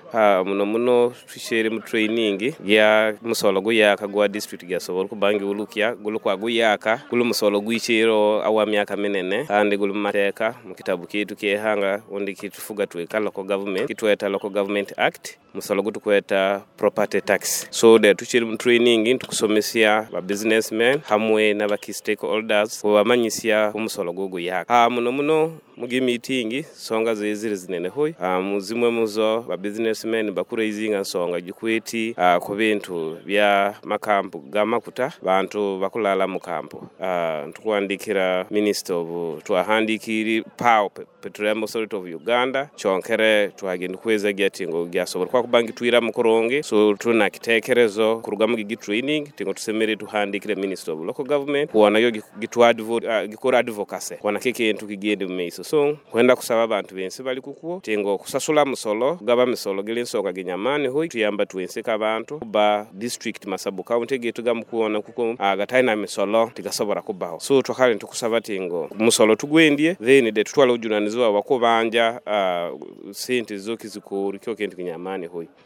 muno tushire mu training ya musolo guyaka gwa district ya sobol kubangi ulukya gulukwa guyaka gulu musolo gwichiro awa myaka minene kandi gulu mateka mu kitabu kitu kihanga undi kitufuga tuika local government kitweta local government act musolo gutukweta property tax so de tuchiri mu training tukusomesya ba businessmen hamwe na ba key stakeholders kubamanyisya umusolo guyaka muno mugi meeting songa zezire zinene hoy muzimwe muzo ba businessmen bakurayizinga songa gikweti ku bintu bya makampu gamakuta bantu bakulala mu kampu tukwandikira minister of twahandikiri PAO Petroleum Authority of Uganda chonkere twagenda kweza getingo gyasobora kwa kubangi twira mu koronge so tuna kitekerezo kurugamu training tingo tusemere tuhandikire minister of local government kuona yo gikora advocacy kuona kekentu kigende mu meiso so kwenda kusaba abantu bense bali kukuo tingo kusasula musolo gaba misolo gelensonga genyamani hoy tuyamba twenseka abantu ba district masabu county getu gamukuona kuko agataina misolo tigasobora kubaho so twakale tukusaba tingo musolo tugwendie then de tutwala ujunanizo wakobanja sente zoki zikuri kyo kentu kinyamani hoy